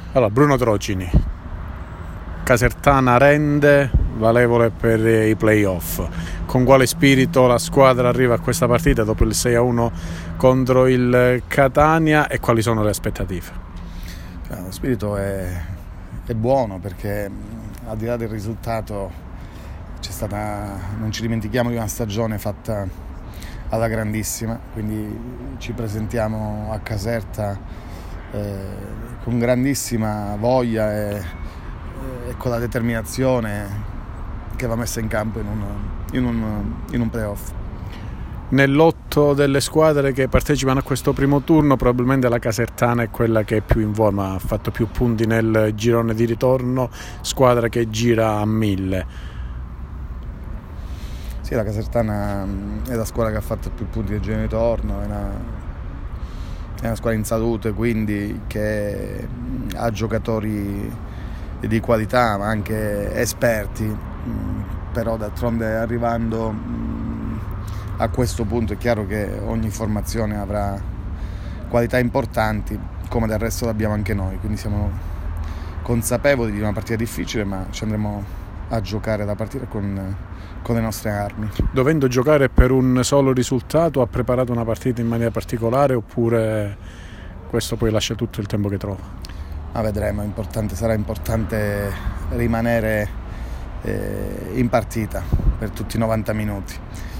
Allora, Bruno Trocini, Casertana rende, valevole per i playoff. Con quale spirito la squadra arriva a questa partita dopo il 6-1 contro il Catania e quali sono le aspettative? Lo spirito è buono, perché al di là del risultato c'è stata, non ci dimentichiamo, di una stagione fatta alla grandissima, quindi ci presentiamo a Caserta con grandissima voglia e con la determinazione che va messa in campo in un playoff. Nell'otto delle squadre che partecipano a questo primo turno, probabilmente la Casertana è quella che è più in forma, ha fatto più punti nel girone di ritorno, squadra che gira a 1000. Sì, la Casertana è la squadra che ha fatto più punti nel girone di ritorno, è una squadra in salute, quindi che ha giocatori di qualità ma anche esperti, però d'altronde arrivando a questo punto è chiaro che ogni formazione avrà qualità importanti, come del resto l'abbiamo anche noi, quindi siamo consapevoli di una partita difficile, ma ci andremo a giocare la partita con le nostre armi. Dovendo giocare per un solo risultato, ha preparato una partita in maniera particolare oppure questo poi lascia tutto il tempo che trova? Ma vedremo, sarà importante rimanere in partita per tutti i 90 minuti.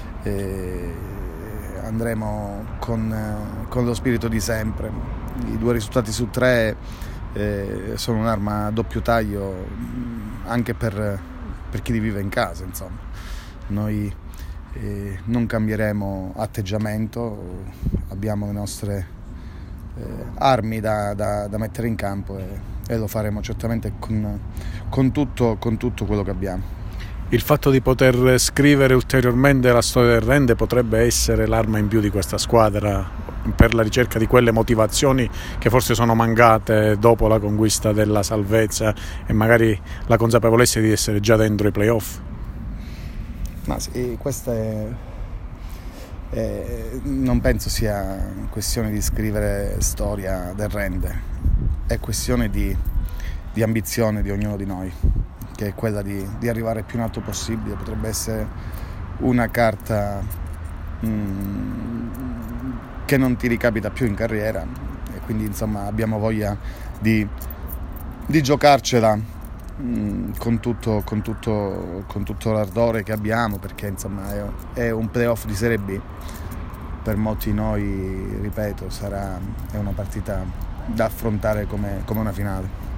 Andremo con lo spirito di sempre. I 2 risultati su 3 sono un'arma a doppio taglio anche per chi li vive in casa, insomma. Noi non cambieremo atteggiamento, abbiamo le nostre armi da mettere in campo e lo faremo certamente con tutto quello che abbiamo. Il fatto di poter scrivere ulteriormente la storia del Rende potrebbe essere l'arma in più di questa squadra per la ricerca di quelle motivazioni che forse sono mancate dopo la conquista della salvezza e magari la consapevolezza di essere già dentro i playoff? Ma sì, questa non penso sia questione di scrivere storia del Rende, è questione di ambizione di ognuno di noi, che è quella di arrivare il più in alto possibile. Potrebbe essere una carta che non ti ricapita più in carriera e quindi insomma abbiamo voglia di giocarcela con tutto l'ardore che abbiamo, perché insomma è un playoff di Serie B. Per molti di noi, ripeto, è una partita da affrontare come una finale.